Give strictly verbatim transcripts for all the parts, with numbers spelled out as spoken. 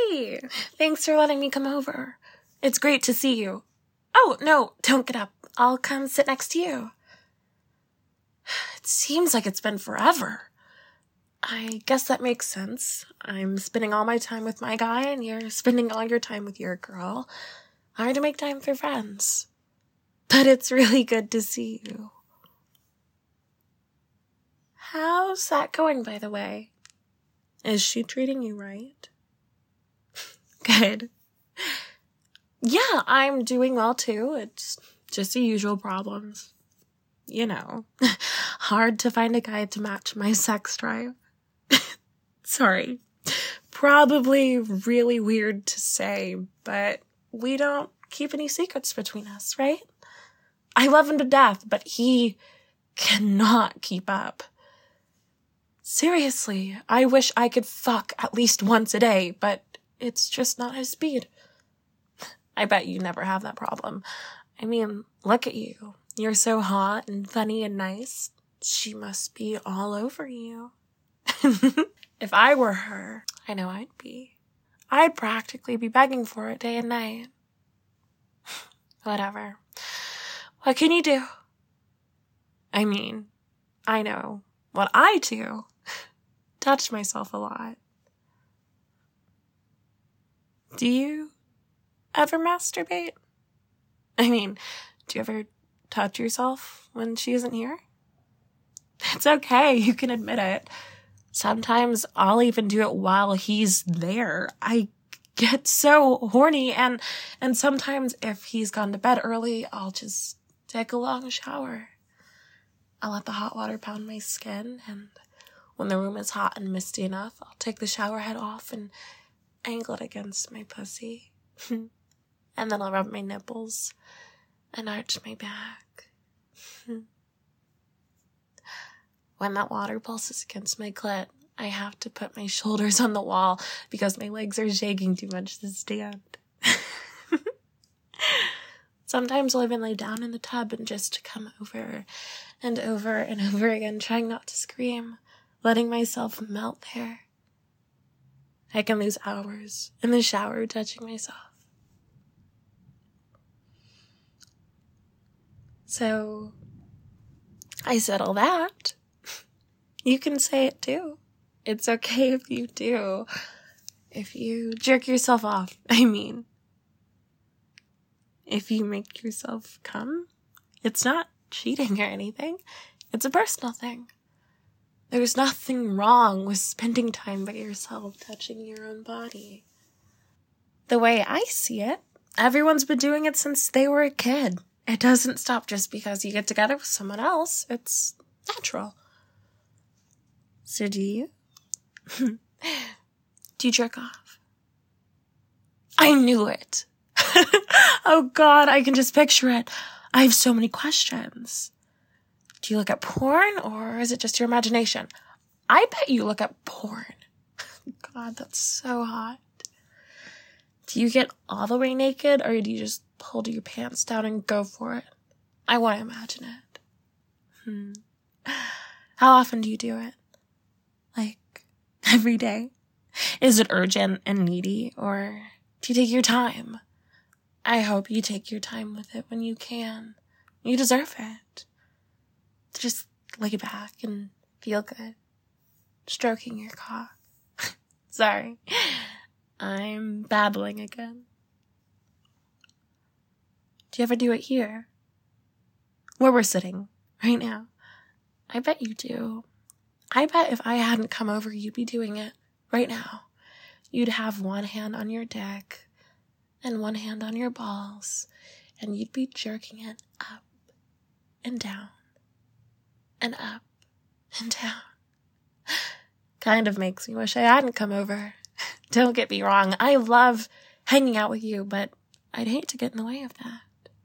Hey, thanks for letting me come over. It's great to see you. Oh, no, don't get up. I'll come sit next to you. It seems like it's been forever. I guess that makes sense. I'm spending all my time with my guy, and you're spending all your time with your girl. Hard to make time for friends. But it's really good to see you. How's that going, by the way? Is she treating you right? Good. Yeah, I'm doing well too. It's just the usual problems. You know, hard to find a guy to match my sex drive. Sorry. Probably really weird to say, but we don't keep any secrets between us, right? I love him to death, but he cannot keep up. Seriously, I wish I could fuck at least once a day, but it's just not his speed. I bet you never have that problem. I mean, look at you. You're so hot and funny and nice. She must be all over you. If I were her, I know I'd be. I'd practically be begging for it day and night. Whatever. What can you do? I mean, I know what I do. Touch myself a lot. Do you ever masturbate? I mean, do you ever touch yourself when she isn't here? It's okay, you can admit it. Sometimes I'll even do it while he's there. I get so horny, and and sometimes if he's gone to bed early, I'll just take a long shower. I'll let the hot water pound my skin, and when the room is hot and misty enough, I'll take the shower head off and angle it against my pussy. And then I'll rub my nipples and arch my back. When that water pulses against my clit, I have to put my shoulders on the wall because my legs are shaking too much to stand. Sometimes I'll even lay down in the tub and just come over and over and over again, trying not to scream, letting myself melt there. I can lose hours in the shower touching myself. So, I said all that. You can say it too. It's okay if you do. If you jerk yourself off, I mean. If you make yourself come, it's not cheating or anything. It's a personal thing. There's nothing wrong with spending time by yourself, touching your own body. The way I see it, everyone's been doing it since they were a kid. It doesn't stop just because you get together with someone else. It's natural. So do you? Do you jerk off? I knew it. Oh God, I can just picture it. I have so many questions. Do you look at porn, or is it just your imagination? I bet you look at porn. God, that's so hot. Do you get all the way naked, or do you just pull your pants down and go for it? I want to imagine it. Hmm. How often do you do it? Like, every day? Is it urgent and needy, or do you take your time? I hope you take your time with it when you can. You deserve it. Just lay back and feel good. Stroking your cock. Sorry. I'm babbling again. Do you ever do it here? Where we're sitting right now. I bet you do. I bet if I hadn't come over, you'd be doing it right now. You'd have one hand on your dick and one hand on your balls, and you'd be jerking it up and down and up and down. Kind of makes me wish I hadn't come over. Don't get me wrong, I love hanging out with you, but I'd hate to get in the way of that.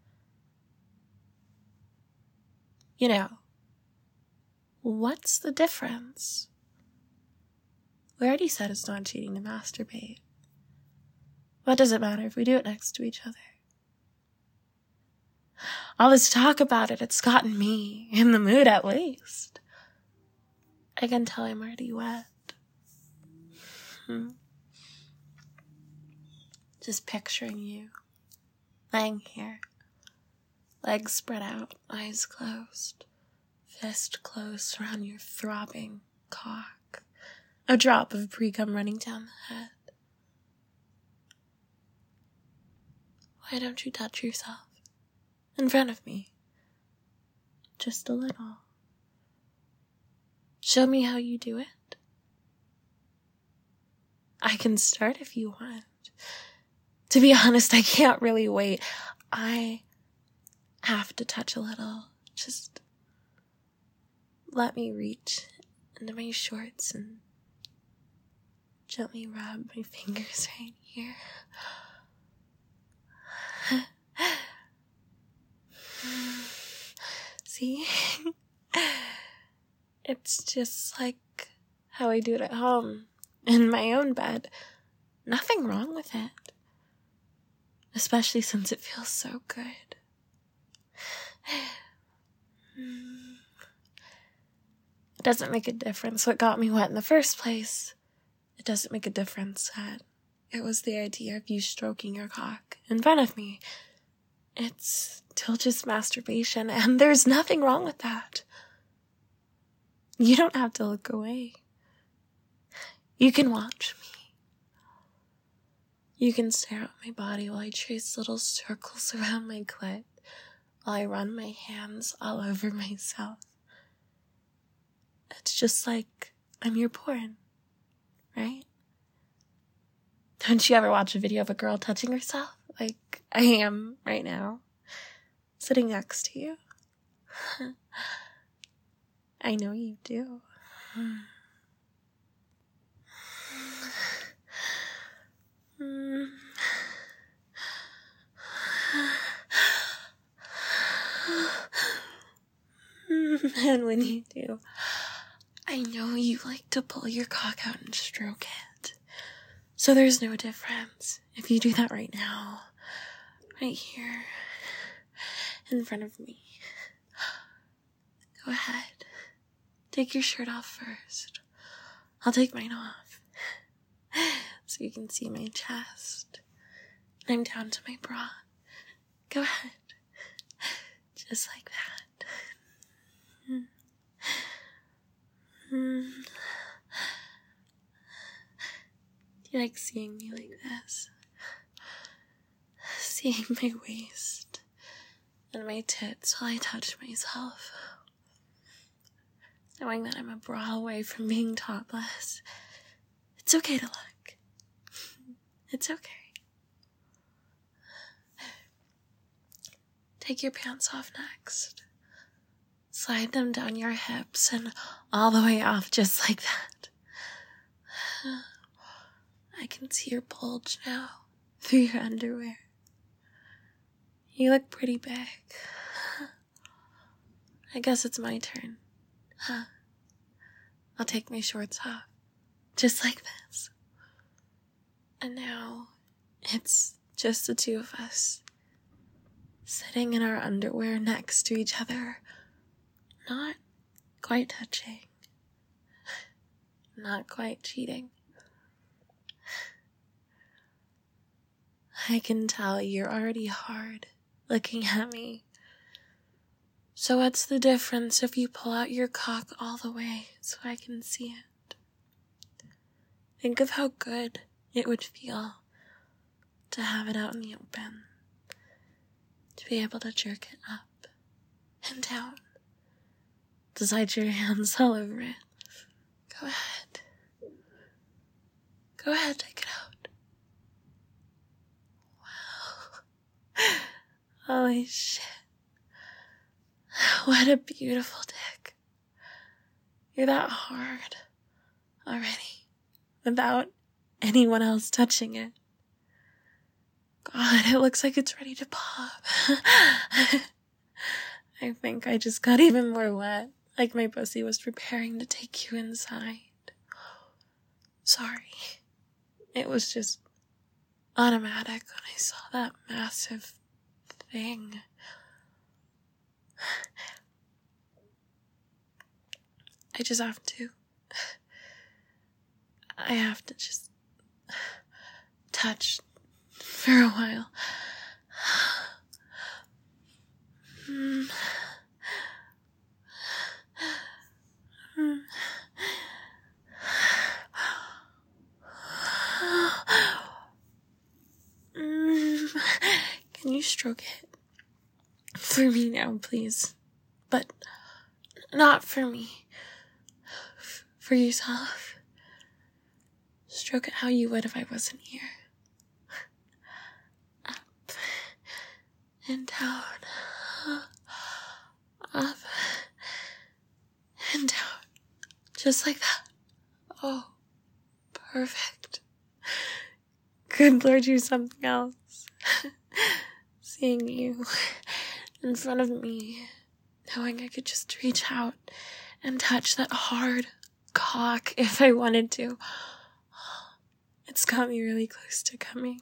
You know, what's the difference? We already said it's not cheating to masturbate. What does it matter if we do it next to each other? All this talk about it, it's gotten me in the mood at least. I can tell I'm already wet. Hmm. Just picturing you lying here, legs spread out, eyes closed, fist closed around your throbbing cock, a drop of pre-cum running down the head. Why don't you touch yourself in front of me? Just a little. Show me how you do it. I can start if you want. To be honest, I can't really wait. I have to touch a little. Just let me reach into my shorts and gently rub my fingers right here. See? It's just like how I do it at home, in my own bed. Nothing wrong with it. Especially since it feels so good. It doesn't make a difference what got me wet in the first place. It doesn't make a difference that it was the idea of you stroking your cock in front of me. It's still just masturbation, and there's nothing wrong with that. You don't have to look away. You can watch me. You can stare at my body while I trace little circles around my clit, while I run my hands all over myself. It's just like I'm your porn, right? Don't you ever watch a video of a girl touching herself? Like I am right now, sitting next to you. I know you do. And when you do, I know you like to pull your cock out and stroke it. So there's no difference if you do that right now, right here, in front of me. Go ahead. Take your shirt off first. I'll take mine off so you can see my chest. And I'm down to my bra. Go ahead. Just like that. Mm. Do you like seeing me like this? Seeing my waist and my tits while I touch myself. Knowing that I'm a bra away from being topless. It's okay to look. It's okay. Take your pants off next. Slide them down your hips and all the way off just like that. I can see your bulge now through your underwear. You look pretty big. I guess it's my turn. Huh? I'll take my shorts off. Just like this. And now it's just the two of us. Sitting in our underwear next to each other. Not quite touching. Not quite cheating. I can tell you're already hard looking at me. So what's the difference if you pull out your cock all the way so I can see it? Think of how good it would feel to have it out in the open. To be able to jerk it up and down. To slide your hands all over it. Go ahead. Go ahead, take it out. Wow. Holy shit. What a beautiful dick. You're that hard already without anyone else touching it. God, it looks like it's ready to pop. I think I just got even more wet, like my pussy was preparing to take you inside. Sorry. It was just automatic when I saw that massive thing. I just have to. I have to just touch for a while. Mm. Mm. Mm. Can you stroke it for me now, please? But not for me. For yourself. Stroke it how you would if I wasn't here. Up and down. Up and down. Just like that. Oh, perfect. Good Lord, you're something else. Seeing you in front of me, knowing I could just reach out and touch that hard cock if I wanted to. It's got me really close to coming.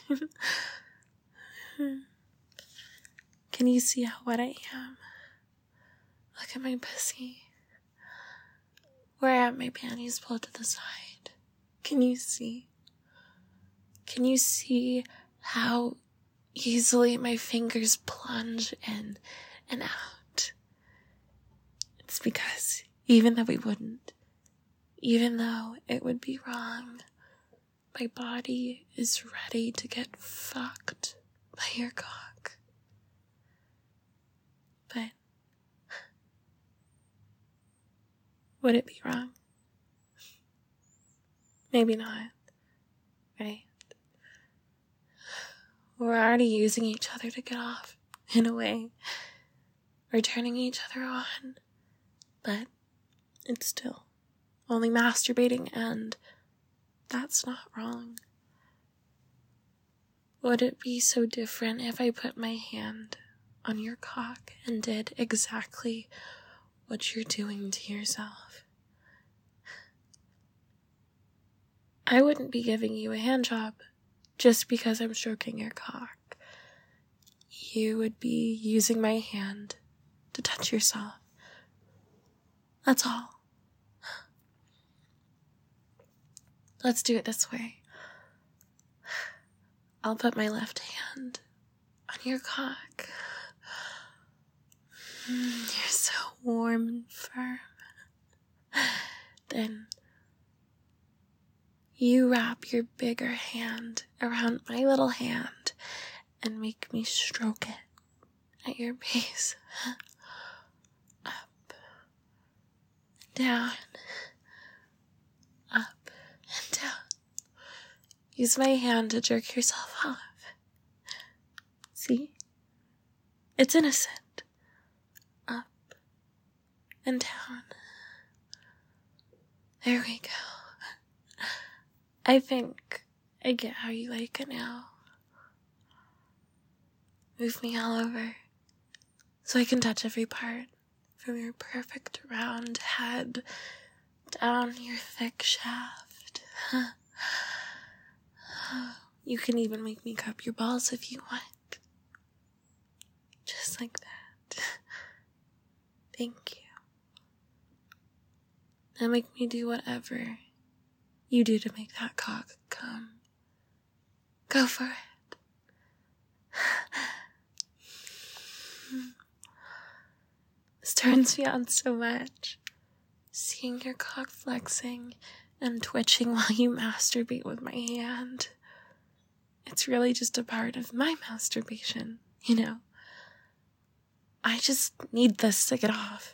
Can you see how wet I am? Look at my pussy. Where I have my panties pulled to the side. Can you see? Can you see how easily my fingers plunge in and out? It's because even though we wouldn't, even though it would be wrong, my body is ready to get fucked by your cock. But would it be wrong? Maybe not, right? We're already using each other to get off, in a way. We're turning each other on, but it's still only masturbating, and that's not wrong. Would it be so different if I put my hand on your cock and did exactly what you're doing to yourself? I wouldn't be giving you a hand job just because I'm stroking your cock. You would be using my hand to touch yourself. That's all. Let's do it this way. I'll put my left hand on your cock. Mm, you're so warm and firm. Then you wrap your bigger hand around my little hand and make me stroke it at your base. Up, down, up, and down. Use my hand to jerk yourself off. See? It's innocent. Up and down. There we go. I think I get how you like it now. Move me all over so I can touch every part, from your perfect round head down your thick shaft. You can even make me cup your balls if you want. Just like that. Thank you. And make me do whatever you do to make that cock come. Go for it. This turns me on so much. Seeing your cock flexing and twitching while you masturbate with my hand. It's really just a part of my masturbation, you know. I just need this to get off.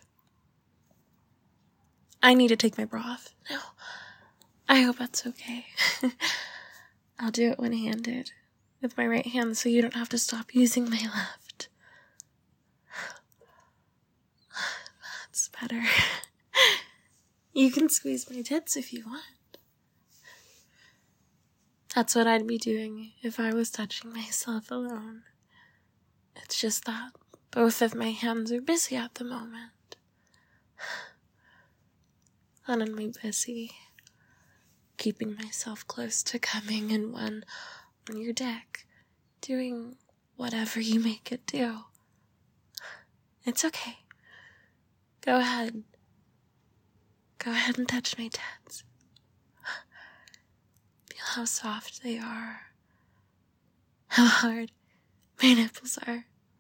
I need to take my bra off now. I hope that's okay. I'll do it one-handed with my right hand so you don't have to stop using my left. That's better. You can squeeze my tits if you want. That's what I'd be doing if I was touching myself alone. It's just that both of my hands are busy at the moment. One on my pussy, keeping myself close to coming, and one on your dick, doing whatever you make it do. It's okay. Go ahead. Go ahead and touch my tits. Feel how soft they are. how hard my nipples are.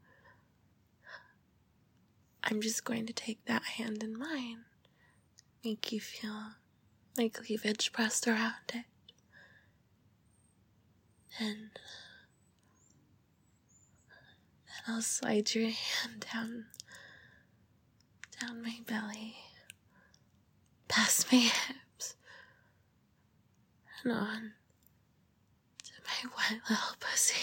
I'm just going to take that hand in mine, make you feel my cleavage pressed around it, and then I'll slide your hand down, down my belly, past my hips, and on to my wet little pussy.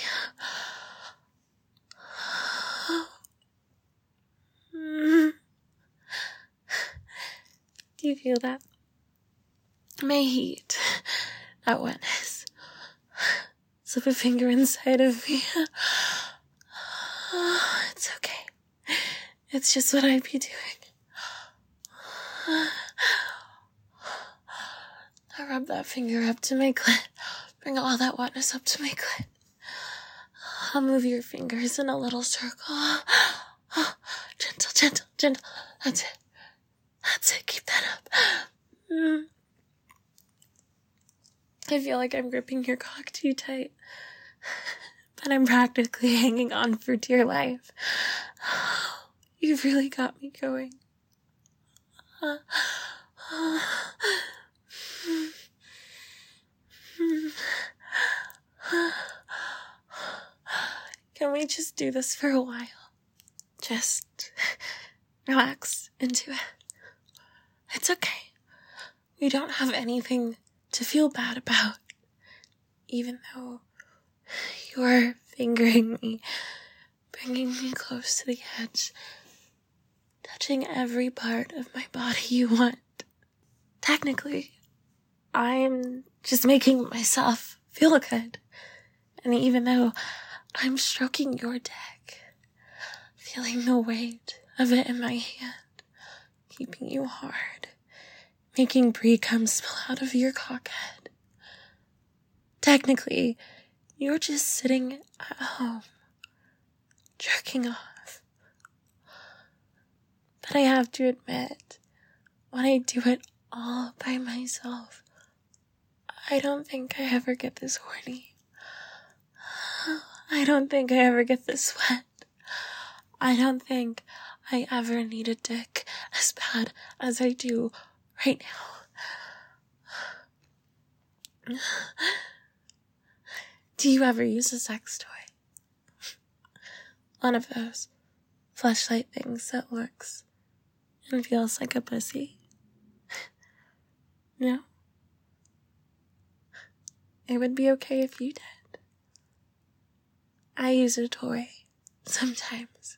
Do you feel that? My heat, that wetness. Slip a finger inside of me. It's okay. It's just what I'd be doing. Now rub that finger up to my clit. Bring all that wetness up to my clit. I'll move your fingers in a little circle. Gentle, gentle, gentle. That's it. That's it. Keep that up. Mm. I feel like I'm gripping your cock too tight, but I'm practically hanging on for dear life. You've really got me going. Can we just do this for a while? Just relax into it. It's okay. We don't have anything to feel bad about, even though you're fingering me, bringing me close to the edge, touching every part of my body you want. Technically, I'm just making myself feel good, and even though I'm stroking your dick, feeling the weight of it in my hand, keeping you hard, making brie cum spill out of your cockhead. Technically, you're just sitting at home, jerking off. But I have to admit, when I do it all by myself, I don't think I ever get this horny. I don't think I ever get this wet. I don't think I ever need a dick as bad as I do right now. Do you ever use a sex toy? One of those fleshlight things that looks and feels like a pussy? No? It would be okay if you did. I use a toy sometimes.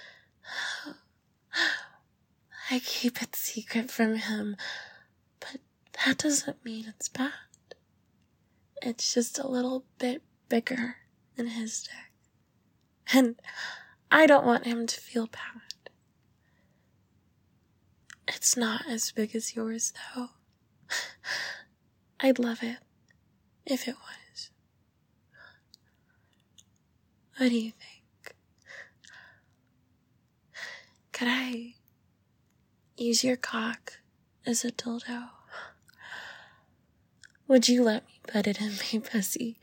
I keep it secret from him, but that doesn't mean it's bad. It's just a little bit bigger than his dick. And I don't want him to feel bad. It's not as big as yours, though. I'd love it if it was. What do you think? Could I use your cock as a dildo? Would you let me put it in my pussy?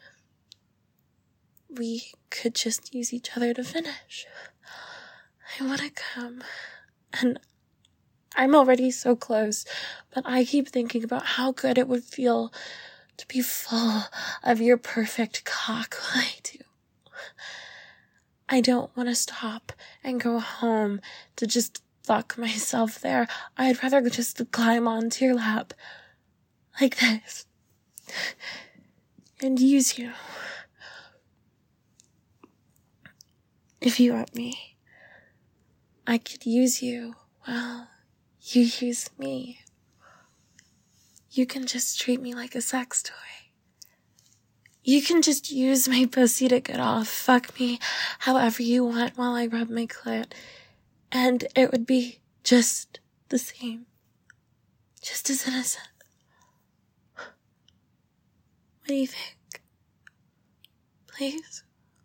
We could just use each other to finish. I want to come, and I'm already so close, but I keep thinking about how good it would feel to be full of your perfect cock while I do. I don't want to stop and go home to just fuck myself there. I'd rather just climb onto your lap like this and use you. If you want me, I could use you while you use me. You can just treat me like a sex toy. You can just use my pussy to get off, fuck me however you want while I rub my clit, and it would be just the same. Just as innocent. What do you think? Please?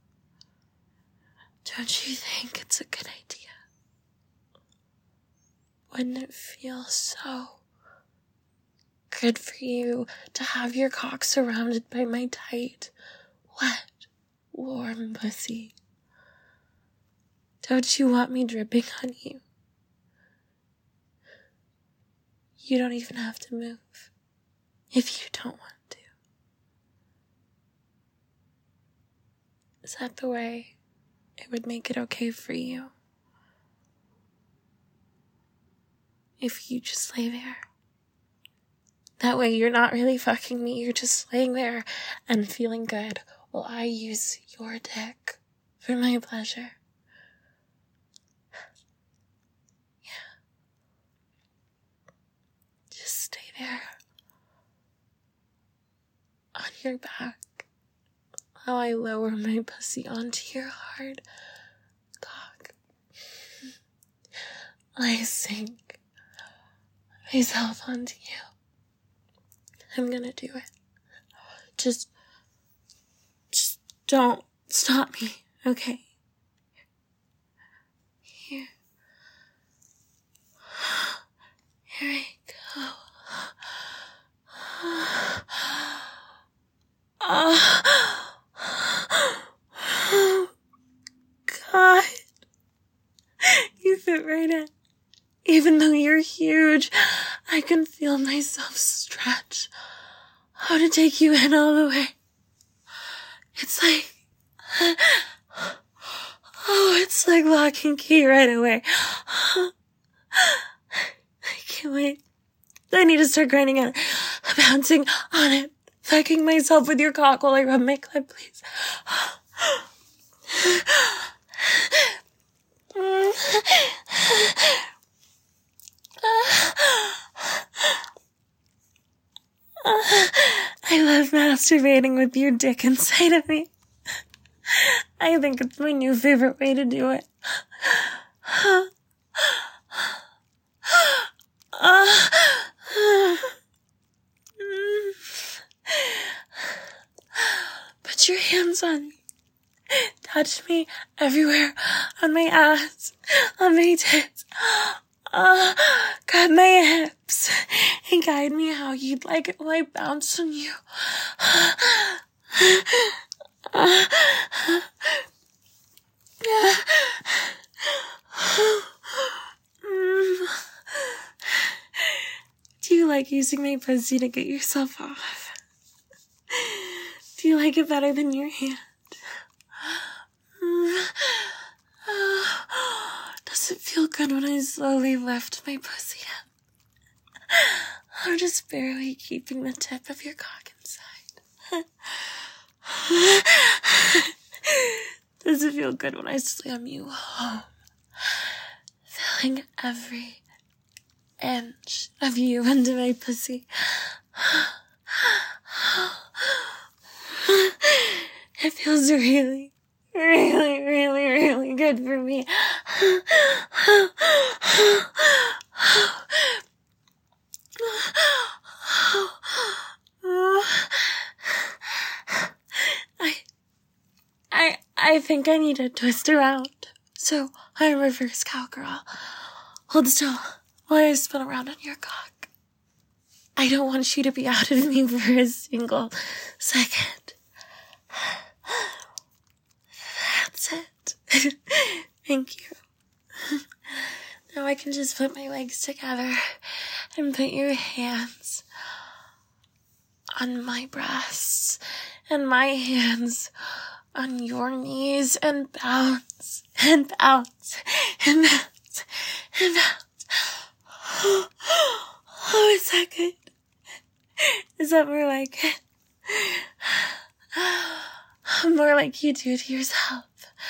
Don't you think it's a good idea? Wouldn't it feel so good for you to have your cock surrounded by my tight, wet, warm pussy. Don't you want me dripping on you? You don't even have to move if you don't want to. Is that the way it would make it okay for you? If you just lay there. That way you're not really fucking me, you're just laying there and feeling good while I use your dick for my pleasure. Yeah. Just stay there. On your back. While I lower my pussy onto your hard cock. I sink myself onto you. I'm gonna do it. Just, just don't stop me, okay? Here. Here I go. Oh, God. You fit right in. Even though you're huge, I can feel myself stretch. How to take you in all the way. It's like, oh, it's like lock and key right away. I can't wait. I need to start grinding on it, bouncing on it, fucking myself with your cock while I rub my clit, please. I love masturbating with your dick inside of me. I think it's my new favorite way to do it. Put your hands on me. Touch me everywhere. On my ass. On my tits. Uh, grab my hips and guide me how you'd like it while I bounce on you. Uh, Do you like using my pussy to get yourself off? Do you like it better than your hand? Does it feel good when I slowly lift my pussy up? I'm just barely keeping the tip of your cock inside. Does it feel good when I slam you home? Filling every inch of you into my pussy. It feels really, really, really, really good for me. I, I, I think I need to twist around. So I reverse cowgirl. Hold still while I spin around on your cock. I don't want you to be out of me for a single second. That's it. Thank you. Now I can just put my legs together and put your hands on my breasts and my hands on your knees and bounce and bounce and bounce and bounce. Oh, is that good? Is that more like it? More like you do to yourself.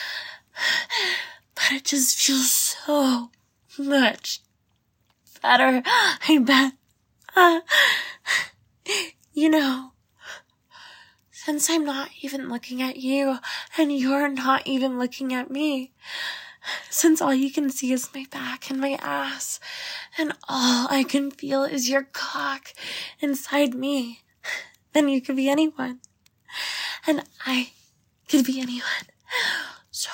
But it just feels so much better, I bet. Uh, you know, since I'm not even looking at you, and you're not even looking at me, since all you can see is my back and my ass, and all I can feel is your cock inside me, then you could be anyone. And I could be anyone. So,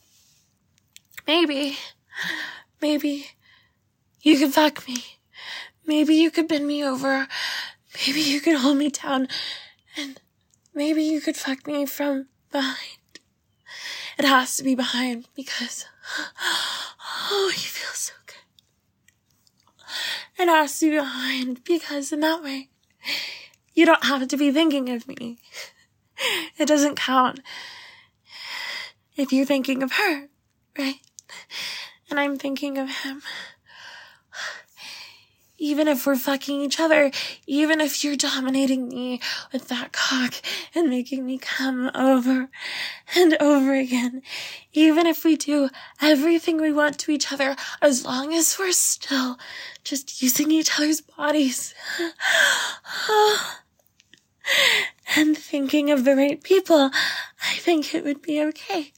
maybe, maybe you could fuck me. Maybe you could bend me over. Maybe you could hold me down. And maybe you could fuck me from behind. It has to be behind because, oh, you feel so good. It has to be behind because in that way, you don't have to be thinking of me. It doesn't count if you're thinking of her, right? And I'm thinking of him. Even if we're fucking each other, even if you're dominating me with that cock and making me come over and over again, even if we do everything we want to each other, as long as we're still just using each other's bodies and thinking of the right people, I think it would be okay.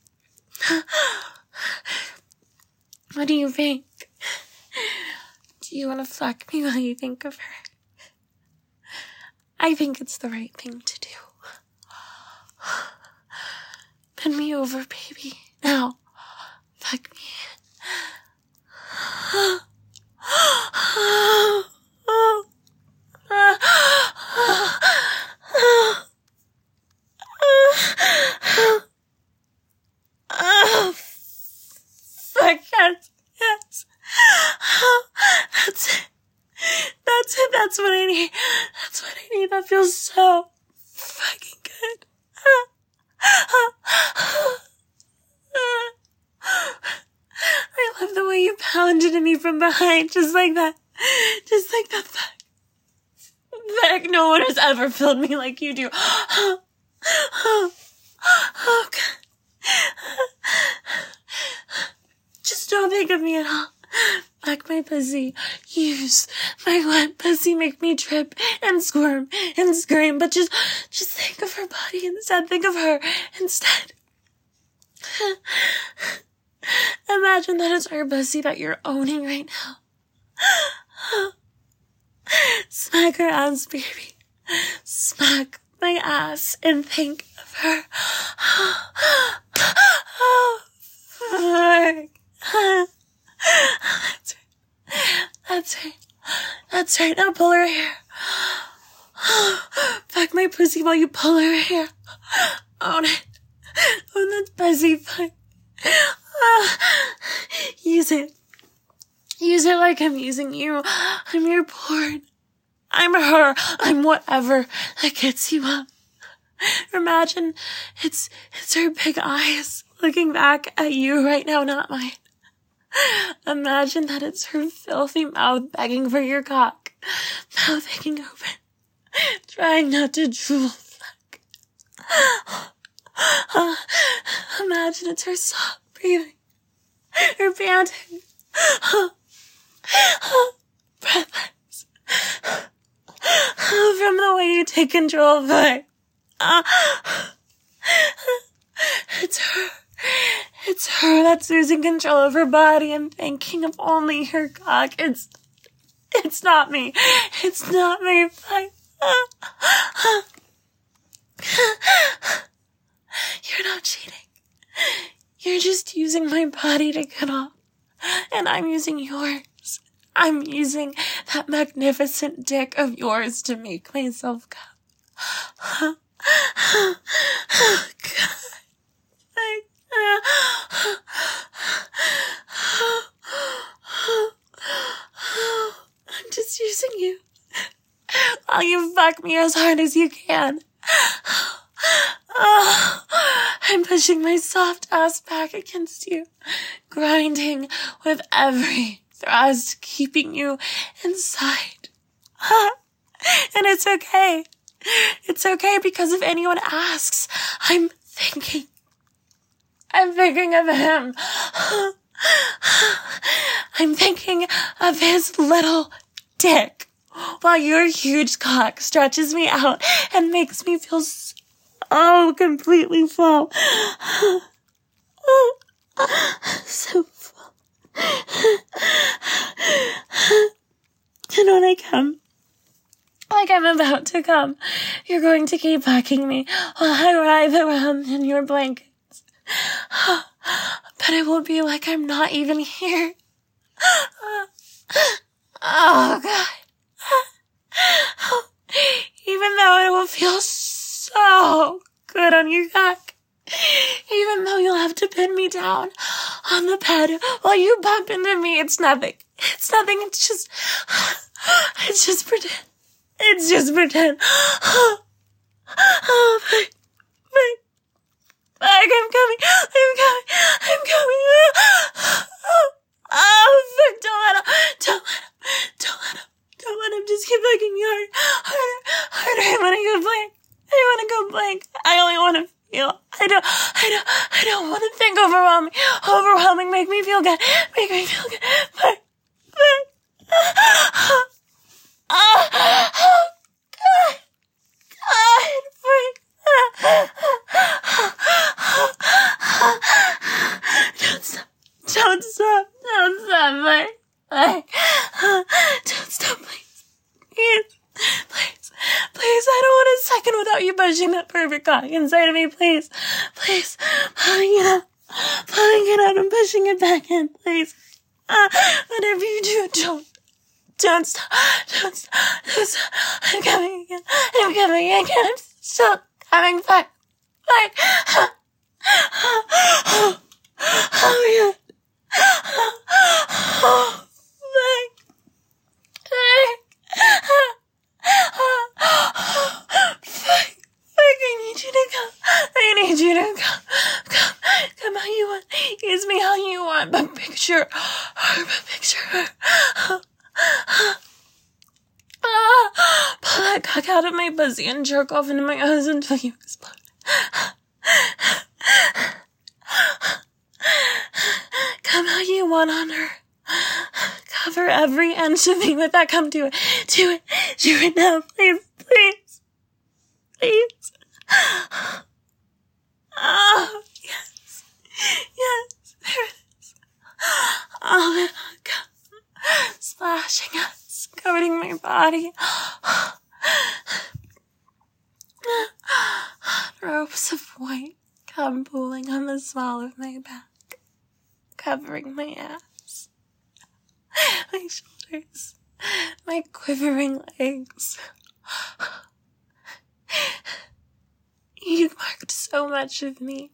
What do you think? Do you want to fuck me while you think of her? I think it's the right thing to do. Bend me over, baby. Now, fuck me. Fuck yes, yes. That's it. That's it. That's what I need. That's what I need. That feels so fucking good. I love the way you pounded at me from behind, just like that. Just like that. Fuck. No one has ever filled me like you do. Oh, God. Just don't think of me at all. Fuck my pussy. Use my wet pussy. Make me trip and squirm and scream. But just, just think of her body instead. Think of her instead. Imagine that it's her pussy that you're owning right now. Smack her ass, baby. Smack my ass and think of her. Oh, fuck. That's right. That's right. That's right. Now pull her hair. Fuck my pussy while you pull her hair. Own it. Own that pussy. Fuck. Use it. Use it like I'm using you. I'm your porn. I'm her. I'm whatever that gets you up. Imagine it's, it's her big eyes looking back at you right now, not mine. Imagine that it's her filthy mouth begging for your cock. Mouth hanging open. Trying not to drool. Fuck. Imagine it's her soft breathing. Her panting. Breathless. From the way you take control of her. It's her. It's her that's losing control of her body and thinking of only her cock. It's, it's not me. It's not me. You're not cheating. You're just using my body to get off. And I'm using yours. I'm using that magnificent dick of yours to make myself come. Oh, God. I, I'm just using you while you fuck me as hard as you can. Oh, I'm pushing my soft ass back against you, grinding with every thrust, keeping you inside. And it's okay. It's okay because if anyone asks, I'm thinking. I'm thinking of him. I'm thinking of his little dick while your huge cock stretches me out and makes me feel so completely full. So full. And when I come, like I'm about to come, you're going to keep fucking me while I writhe around in your blankets. But it will be like I'm not even here. Oh, God. Even though it will feel so good on your cock, Even though you'll have to pin me down on the bed while you bump into me, it's nothing. It's nothing. It's just, it's just pretend. It's just pretend. Oh, my, my, I'm coming. I'm coming. I'm coming. Oh, fuck, don't let him. Don't let him. Don't let him. Don't let him. Just keep fucking me hard. Harder. Harder. I want to go blank. I want to go blank. I only want to feel. I don't, I don't, I don't want to think overwhelming. Overwhelming. Make me feel good. Make me feel good. But, but, oh, oh, God. God, freak. Don't stop. Don't stop. Don't stop, Mike. Like, don't stop, please. Please. Please. Please, I don't want a second without you pushing that perfect cock inside of me, please. Please. Pulling it up. Pulling it out and pushing it back in, please. Uh, whatever you do, don't. Don't stop. Don't stop. Don't stop. I'm coming again. I'm coming again. I'm still coming back. Back. Oh, oh, yeah. Oh, back. Back. Fuck. Fuck, I need you to come. I need you to come. Come. Come how you want. Use me how you want. But picture her. But picture her. Ah, pull that cock out of my pussy and jerk off into my ass until you explode. Come how you want on her. Cover every inch of me with that cum. Do it. Do it. Do it now. Please. Please. Please. Oh, yes. Yes. There it is. Oh, my God. Splashing us. Covering my body. Ropes of white cum pooling on the small of my back, covering my ass, my shoulders, my quivering legs. You marked so much of me,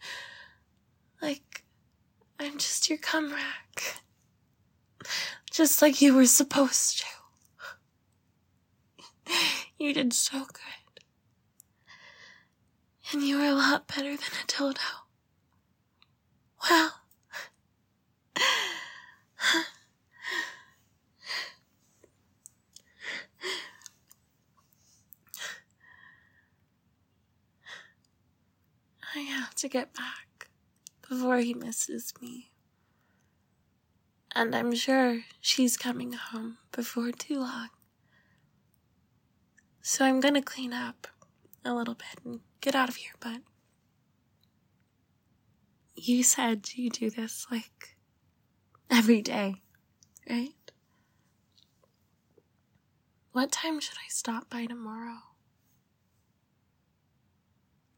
like I'm just your cum rack. Just like you were supposed to. You did so good. And you were a lot better than a dildo. Well. I have to get back before he misses me. And I'm sure she's coming home before too long. So I'm gonna clean up a little bit and get out of here, but you said you do this, like, every day, right? What time should I stop by tomorrow?